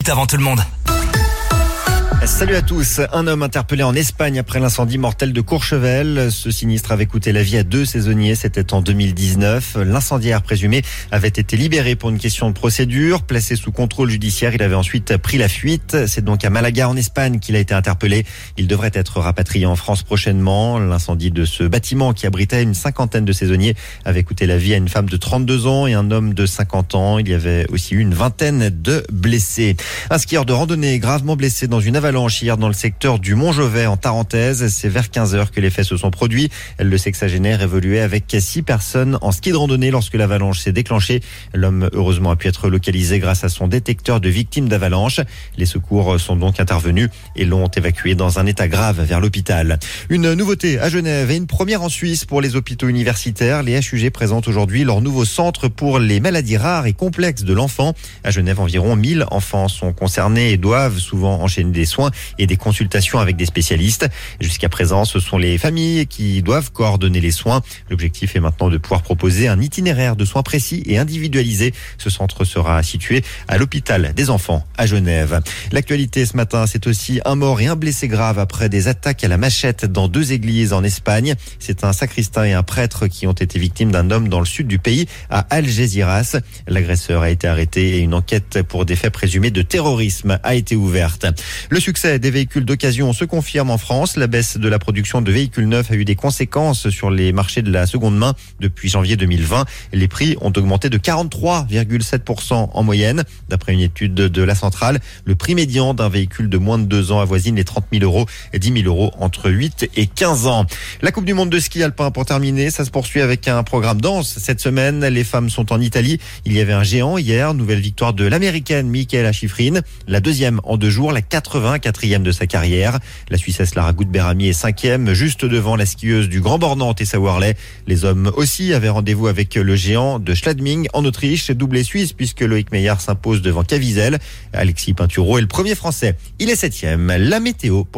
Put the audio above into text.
Avant tout le monde. Salut à tous. Un homme interpellé en Espagne après l'incendie mortel de Courchevel. Ce sinistre avait coûté la vie à 2 saisonniers. C'était en 2019. L'incendiaire présumé avait été libéré pour une question de procédure. Placé sous contrôle judiciaire, il avait ensuite pris la fuite. C'est donc à Malaga en Espagne qu'il a été interpellé. Il devrait être rapatrié en France prochainement. L'incendie de ce bâtiment qui abritait une cinquantaine de saisonniers avait coûté la vie à une femme de 32 ans et un homme de 50 ans. Il y avait aussi eu une vingtaine de blessés. Un skieur de randonnée gravement blessé dans une avalanche hier dans le secteur du Mont-Jovet en Tarentaise. C'est vers 15h que les faits se sont produits. Le sexagénaire évoluait avec 6 personnes en ski de randonnée lorsque l'avalanche s'est déclenchée. L'homme, heureusement, a pu être localisé grâce à son détecteur de victimes d'avalanche. Les secours sont donc intervenus et l'ont évacué dans un état grave vers l'hôpital. Une nouveauté à Genève et une première en Suisse pour les hôpitaux universitaires. Les HUG présentent aujourd'hui leur nouveau centre pour les maladies rares et complexes de l'enfant. À Genève, environ 1000 enfants sont concernés et doivent souvent enchaîner des soins et des consultations avec des spécialistes. Jusqu'à présent, ce sont les familles qui doivent coordonner les soins. L'objectif est maintenant de pouvoir proposer un itinéraire de soins précis et individualisé. Ce centre sera situé à l'hôpital des enfants à Genève. L'actualité ce matin, c'est aussi un mort et un blessé grave après des attaques à la machette dans 2 églises en Espagne. C'est un sacristain et un prêtre qui ont été victimes d'un homme dans le sud du pays, à Algeciras. L'agresseur a été arrêté et une enquête pour des faits présumés de terrorisme a été ouverte. Le succès des véhicules d'occasion se confirme en France. La baisse de la production de véhicules neufs a eu des conséquences sur les marchés de la seconde main depuis janvier 2020. Les prix ont augmenté de 43,7% en moyenne. D'après une étude de la Centrale, le prix médian d'un véhicule de moins de 2 ans avoisine les 30 000 euros et 10 000 euros entre 8 et 15 ans. La Coupe du monde de ski alpin pour terminer, ça se poursuit avec un programme dense. Cette semaine, les femmes sont en Italie. Il y avait un géant hier, nouvelle victoire de l'américaine Mikaela Shiffrin. La deuxième en 2 jours, la 84e de sa carrière. La Suissesse Lara Gut-Beramy est 5e, juste devant la skieuse du Grand Bornand Tessa Worley. Les hommes aussi avaient rendez-vous avec le géant de Schladming en Autriche, doublé suisse puisque Loïc Meillard s'impose devant Caviezel. Alexis Pinturo est le premier français. Il est 7e. La météo.